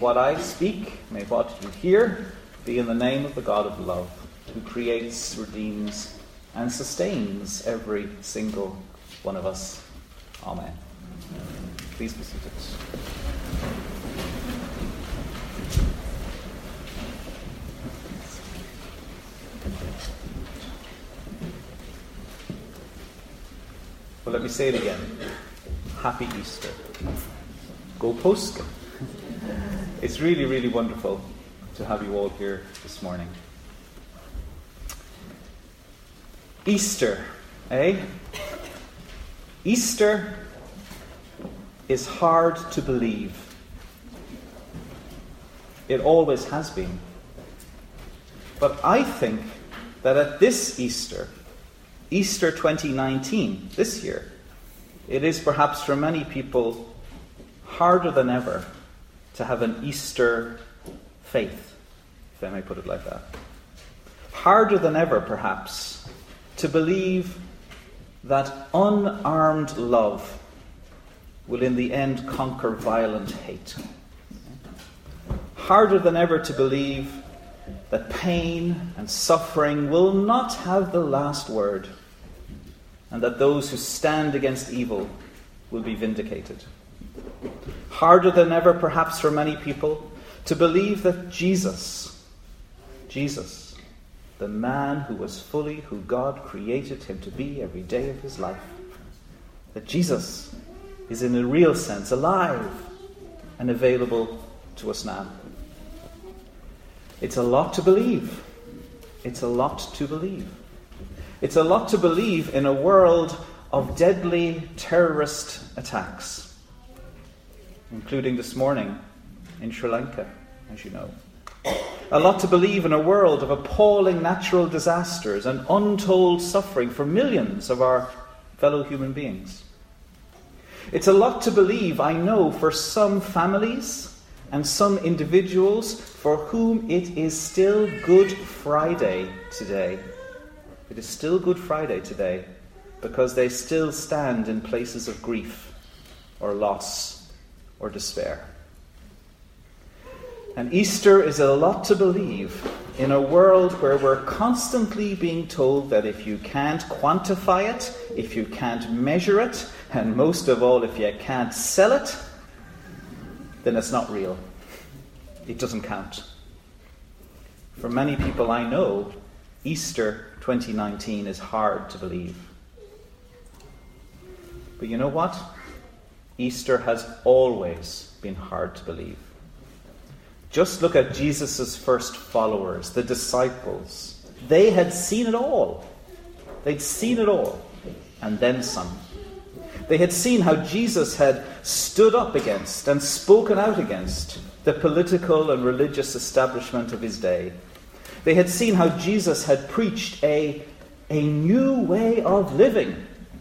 what I speak, may what you hear be in the name of the God of love, who creates, redeems, and sustains every single one of us. Amen. Please be seated. Well, let me say it again. Happy Easter. Go Påsken. It's really, really wonderful to have you all here this morning. Easter, eh? Easter is hard to believe. It always has been. But I think that at this Easter, Easter 2019, this year, it is perhaps for many people harder than ever to have an Easter faith, if I may put it like that. Harder than ever, perhaps, to believe that unarmed love will in the end conquer violent hate. Harder than ever to believe that pain and suffering will not have the last word, and that those who stand against evil will be vindicated. Harder than ever, perhaps for many people, to believe that Jesus, the man who was fully who God created him to be every day of his life, that Jesus is in a real sense alive and available to us now. It's a lot to believe. It's a lot to believe. It's a lot to believe in a world of deadly terrorist attacks, including this morning in Sri Lanka, as you know. A lot to believe in a world of appalling natural disasters and untold suffering for millions of our fellow human beings. It's a lot to believe, I know, for some families and some individuals for whom it is still Good Friday today. It is still Good Friday today because they still stand in places of grief or loss or despair. And Easter is a lot to believe in a world where we're constantly being told that if you can't quantify it, if you can't measure it, and most of all, if you can't sell it, then it's not real. It doesn't count. For many people I know, Easter 2019 is hard to believe. But you know what? Easter has always been hard to believe. Just look at Jesus' first followers, the disciples. They had seen it all. They'd seen it all, and then some. They had seen how Jesus had stood up against and spoken out against the political and religious establishment of his day. They had seen how Jesus had preached a new way of living,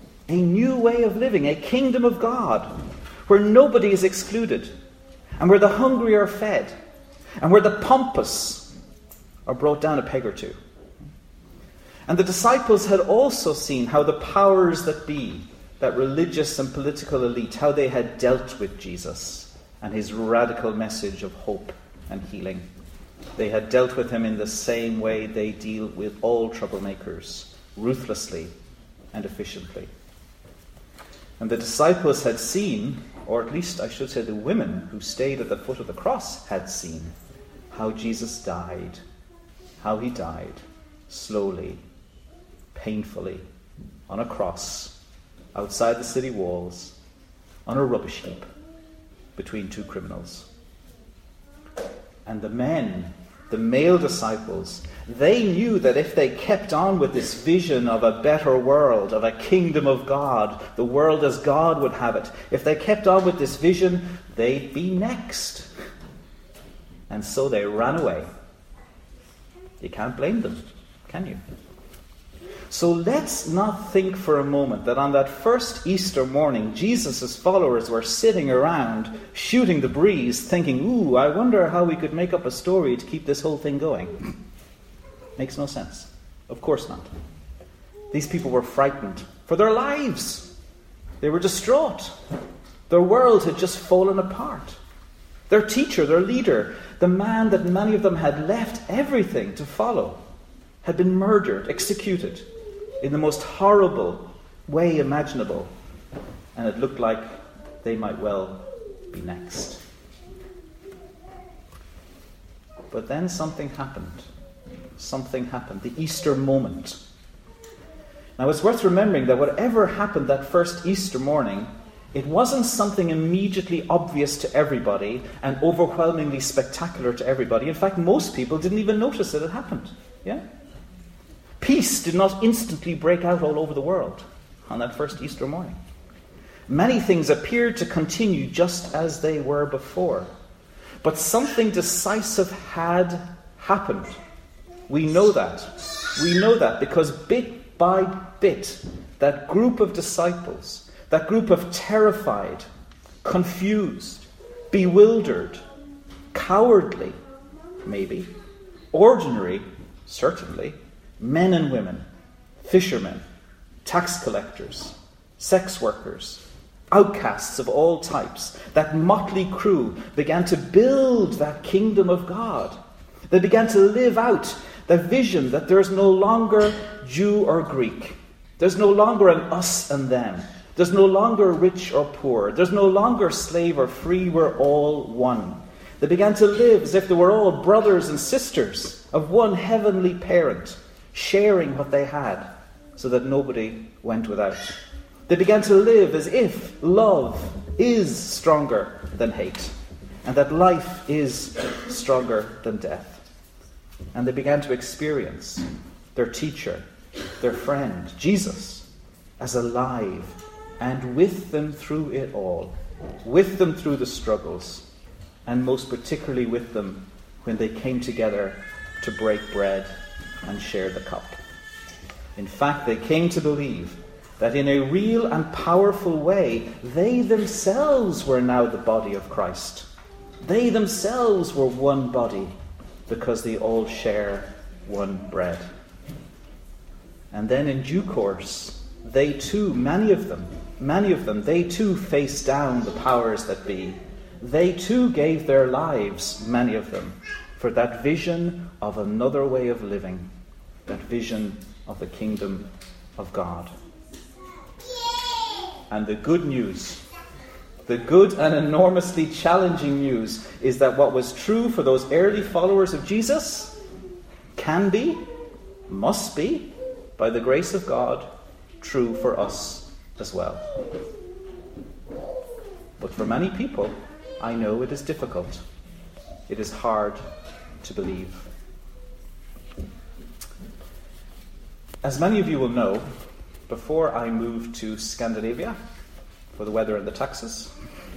a kingdom of God, where nobody is excluded, and where the hungry are fed, and where the pompous are brought down a peg or two. And the disciples had also seen how the powers that be, that religious and political elite, how they had dealt with Jesus and his radical message of hope and healing. They had dealt with him in the same way they deal with all troublemakers, ruthlessly and efficiently. And the disciples had seen, or at least I should say the women who stayed at the foot of the cross had seen, how Jesus died, how he died, slowly, painfully, on a cross, outside the city walls, on a rubbish heap, between two criminals. And the men, the male disciples, they knew that if they kept on with this vision of a better world, of a kingdom of God, the world as God would have it, if they kept on with this vision, they'd be next. And so they ran away. You can't blame them, can you? So let's not think for a moment that on that first Easter morning, Jesus' followers were sitting around, shooting the breeze, thinking, ooh, I wonder how we could make up a story to keep this whole thing going. Makes no sense. Of course not. These people were frightened for their lives. They were distraught. Their world had just fallen apart. Their teacher, their leader, the man that many of them had left everything to follow, had been murdered, executed in the most horrible way imaginable. And it looked like they might well be next. But then something happened. Something happened. The Easter moment. Now it's worth remembering that whatever happened that first Easter morning, it wasn't something immediately obvious to everybody and overwhelmingly spectacular to everybody. In fact, most people didn't even notice that it happened. Yeah? Peace did not instantly break out all over the world on that first Easter morning. Many things appeared to continue just as they were before. But something decisive had happened. We know that. We know that because bit by bit, that group of disciples, that group of terrified, confused, bewildered, cowardly, maybe, ordinary, certainly, men and women, fishermen, tax collectors, sex workers, outcasts of all types, that motley crew began to build that kingdom of God. They began to live out the vision that there's no longer Jew or Greek. There's no longer an us and them. There's no longer rich or poor. There's no longer slave or free. We're all one. They began to live as if they were all brothers and sisters of one heavenly parent, sharing what they had so that nobody went without. They began to live as if love is stronger than hate and that life is stronger than death. And they began to experience their teacher, their friend, Jesus, as alive and with them through it all, with them through the struggles, and most particularly with them when they came together to break bread and share the cup. In fact, they came to believe that in a real and powerful way, they themselves were now the body of Christ. They themselves were one body because they all share one bread. And then in due course, they too, many of them, they too faced down the powers that be. They too gave their lives, many of them, for that vision of another way of living, that vision of the kingdom of God. And the good news, the good and enormously challenging news, is that what was true for those early followers of Jesus can be, must be, by the grace of God, true for us as well. But for many people, I know it is difficult. It is hard to believe. As many of you will know, before I moved to Scandinavia for the weather and the taxes,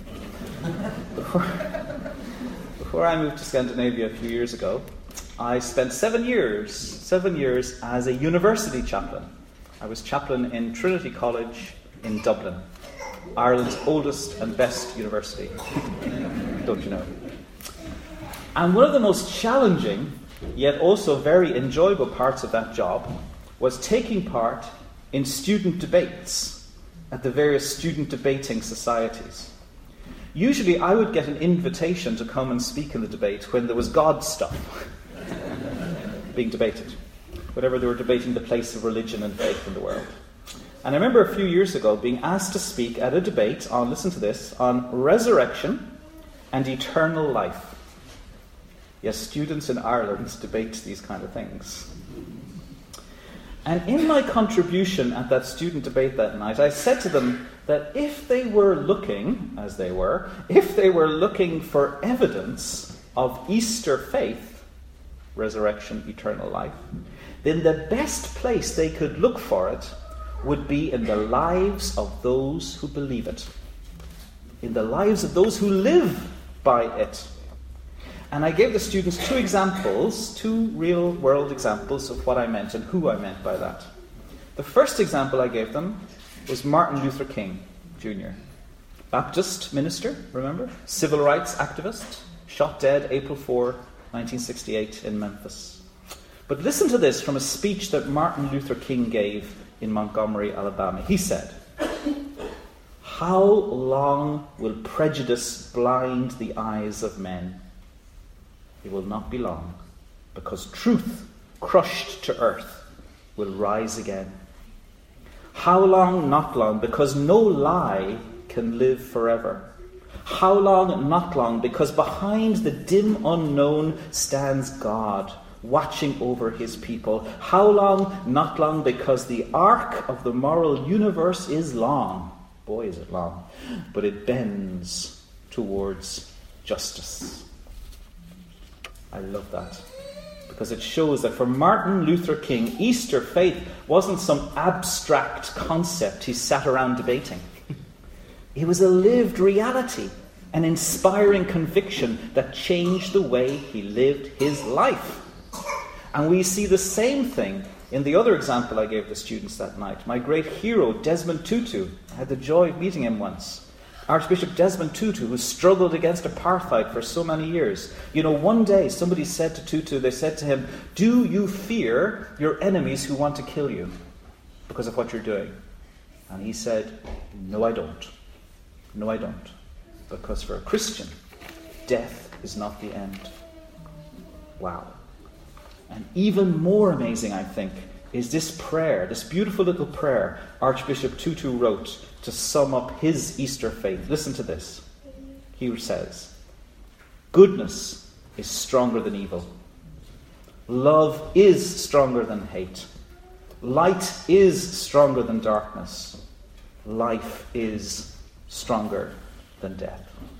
before I moved to Scandinavia a few years ago, I spent 7 years as a university chaplain. I was chaplain in Trinity College in Dublin, Ireland's oldest and best university. Don't you know? And one of the most challenging, yet also very enjoyable parts of that job was taking part in student debates at the various student debating societies. Usually I would get an invitation to come and speak in the debate when there was God stuff being debated, whenever they were debating the place of religion and faith in the world. And I remember a few years ago being asked to speak at a debate on, listen to this, on resurrection and eternal life. Yes, students in Ireland debate these kind of things. And in my contribution at that student debate that night, I said to them that if they were looking, as they were, if they were looking for evidence of Easter faith, resurrection, eternal life, then the best place they could look for it would be in the lives of those who believe it, in the lives of those who live by it. And I gave the students two real-world examples of what I meant and who I meant by that. The first example I gave them was Martin Luther King, Jr. Baptist minister, remember? Civil rights activist, shot dead April 4, 1968 in Memphis. But listen to this from a speech that Martin Luther King gave in Montgomery, Alabama. He said, How long will prejudice blind the eyes of men? It will not be long, because truth, crushed to earth, will rise again. How long? Not long, because no lie can live forever. How long? Not long, because behind the dim unknown stands God, watching over his people. How long? Not long, because the arc of the moral universe is long. Boy, is it long. But it bends towards justice. I love that. Because it shows that for Martin Luther King, Easter faith wasn't some abstract concept he sat around debating. It was a lived reality, an inspiring conviction that changed the way he lived his life. And we see the same thing in the other example I gave the students that night. My great hero, Desmond Tutu. I had the joy of meeting him once. Archbishop Desmond Tutu, who struggled against apartheid for so many years. You know, one day somebody said to Tutu, they said to him, "Do you fear your enemies who want to kill you because of what you're doing?" And he said, "No, I don't. No, I don't. Because for a Christian, death is not the end." Wow. And even more amazing, I think, is this prayer, this beautiful little prayer Archbishop Tutu wrote to sum up his Easter faith. Listen to this. He says, "Goodness is stronger than evil. Love is stronger than hate. Light is stronger than darkness. Life is stronger than death."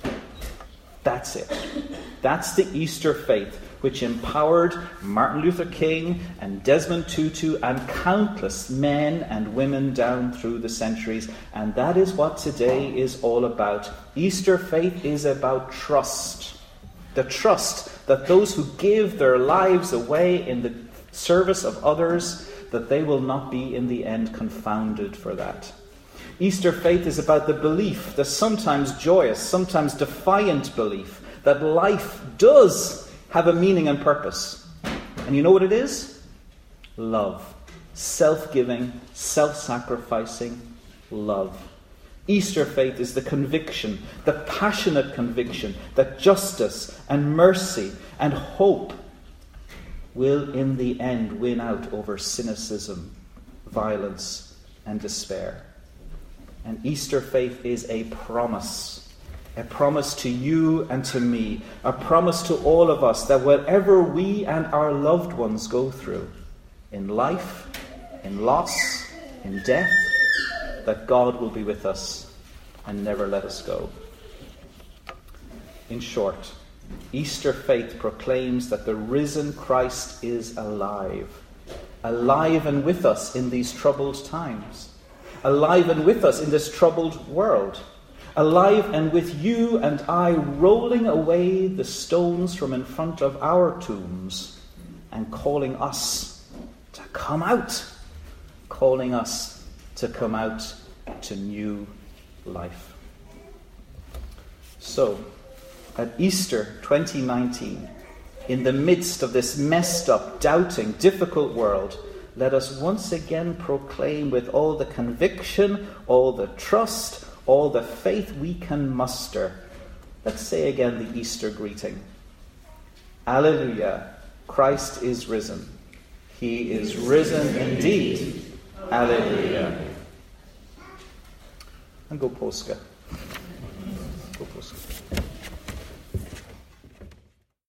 That's it. That's the Easter faith which empowered Martin Luther King and Desmond Tutu and countless men and women down through the centuries. And that is what today is all about. Easter faith is about trust. The trust that those who give their lives away in the service of others, that they will not be in the end confounded for that. Easter faith is about the belief, the sometimes joyous, sometimes defiant belief, that life does have a meaning and purpose. And you know what it is? Love. Self-giving, self-sacrificing love. Easter faith is the conviction, the passionate conviction, that justice and mercy and hope will in the end win out over cynicism, violence, and despair. And Easter faith is a promise to you and to me, a promise to all of us that whatever we and our loved ones go through, in life, in loss, in death, that God will be with us and never let us go. In short, Easter faith proclaims that the risen Christ is alive, alive and with us in these troubled times, alive and with us in this troubled world, alive and with you and I, rolling away the stones from in front of our tombs and calling us to come out, calling us to come out to new life. So, at Easter 2019, in the midst of this messed up, doubting, difficult world, let us once again proclaim with all the conviction, all the trust, all the faith we can muster. Let's say again the Easter greeting. Alleluia, Christ is risen. He is risen indeed. Alleluia. And go Polska.